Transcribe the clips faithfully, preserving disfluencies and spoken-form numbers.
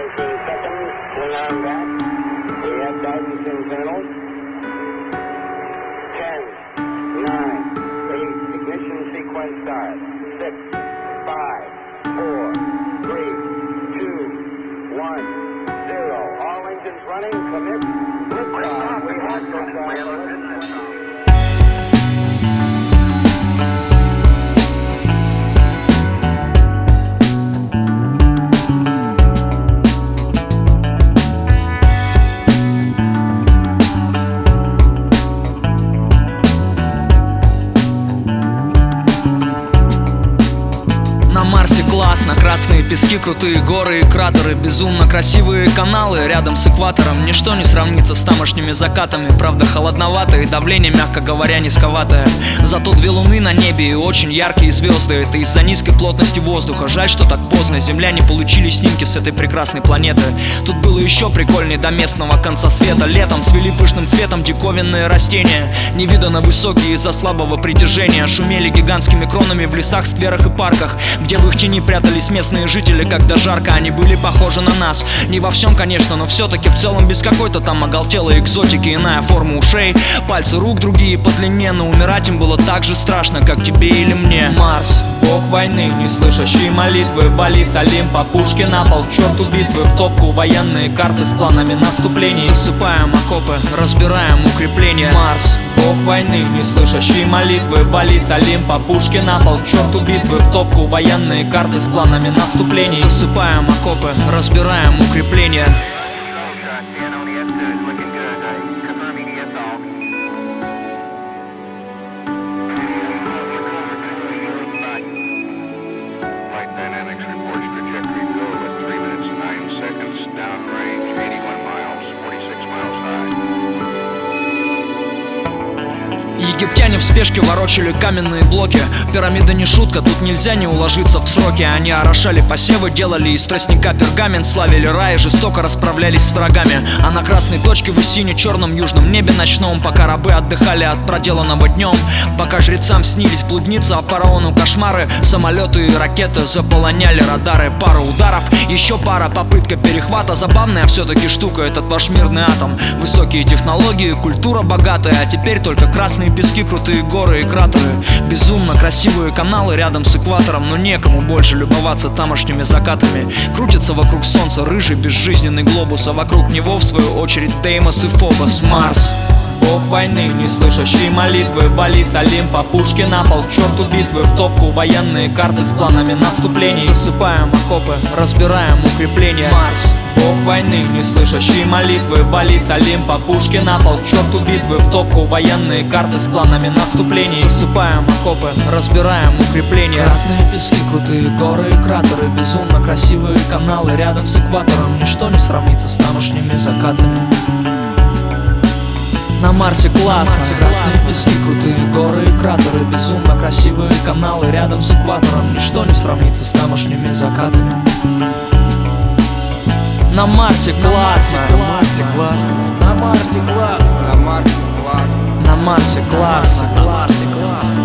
seventeen seconds. Clean on that. We have guidance internals. ten, nine, eight, ignition sequence start. six, five, four, three, two, one, zero. All engines running. Commit. Liftoff. We have liftoff. На Марсе классно, красные пески, крутые горы и кратеры, безумно красивые каналы рядом с экватором. Ничто не сравнится с тамошними закатами. Правда холодновато и давление, мягко говоря, низковатое. Зато две луны на небе и очень яркие звезды. Это из-за низкой плотности воздуха. Жаль, что так поздно земляне получили снимки с этой прекрасной планеты. Тут было еще прикольней до местного конца света. Летом цвели пышным цветом диковинные растения, невиданно высокие из-за слабого притяжения. Шумели гигантскими кронами в лесах, скверах и парках, где в их тени прятались местные жители. Когда жарко, они были похожи на нас. Не во всем, конечно, но все-таки в целом без какой-то там оголтелой экзотики. Иная форма ушей, пальцы рук другие по длине. Но умирать им было так же страшно, как тебе или мне. Марс, бог войны, не слышащий молитвы. Вали с Олимпа, пушки на пол, к черту битвы. В топку военные карты с планами наступлений. Засыпаем окопы, разбираем укрепления. Марс, бог войны, не слышащий молитвы. Вали с Олимпа, пушки на пол, к черту битвы. В топку военные карты с планами наступлений. Засыпаем окопы, разбираем укрепления. Египтяне в спешке ворочали каменные блоки. Пирамида не шутка, тут нельзя не уложиться в сроки. Они орошали посевы, делали из тростника пергамент, славили рай и жестоко расправлялись с врагами. А на красной точке в сине-черном южном небе ночном, пока рабы отдыхали от проделанного днем, пока жрецам снились блудницы, а фараону кошмары, самолеты и ракеты заполоняли радары. Пара ударов, еще пара, попытка перехвата. Забавная все-таки штука этот ваш мирный атом. Высокие технологии, культура богатая, а теперь только красные пески, крутые горы и кратеры. Безумно красивые каналы рядом с экватором, но некому больше любоваться тамошними закатами. Крутится вокруг солнца рыжий безжизненный глобус, а вокруг него в свою очередь Деймос и Фобос. Марс, бог войны, не слышащий молитвы. Вали с Олимпа, пушки на пол, к черту битвы. В топку военные карты с планами наступлений. Засыпаем окопы, разбираем укрепления. Марс, бог войны, не слышащий молитвы. Вали с Олимпа, пушки на пол, к черту битвы. В топку военные карты с планами наступлений. Засыпаем окопы, разбираем укрепления. Красные пески, крутые горы и кратеры, безумно красивые каналы рядом с экватором. Ничто не сравнится с тамошними закатами. На Марсе классно, красные пески, крутые горы и кратеры, безумно красивые каналы рядом с экватором. Ничто не сравнится с тамошними закатами. На Марсе классно, На Марсе классно, на Марсе классно, на Марсе классно, на Марсе классно, на Марсе классно,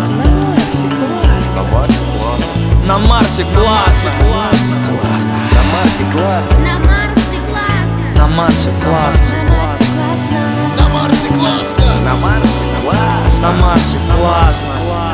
на Марсе классно, на Марсе классно, на Марсе классно, на Марсе классно, на Марсе классно, на Марсе классно, на Марсе классно, на Марсе классно.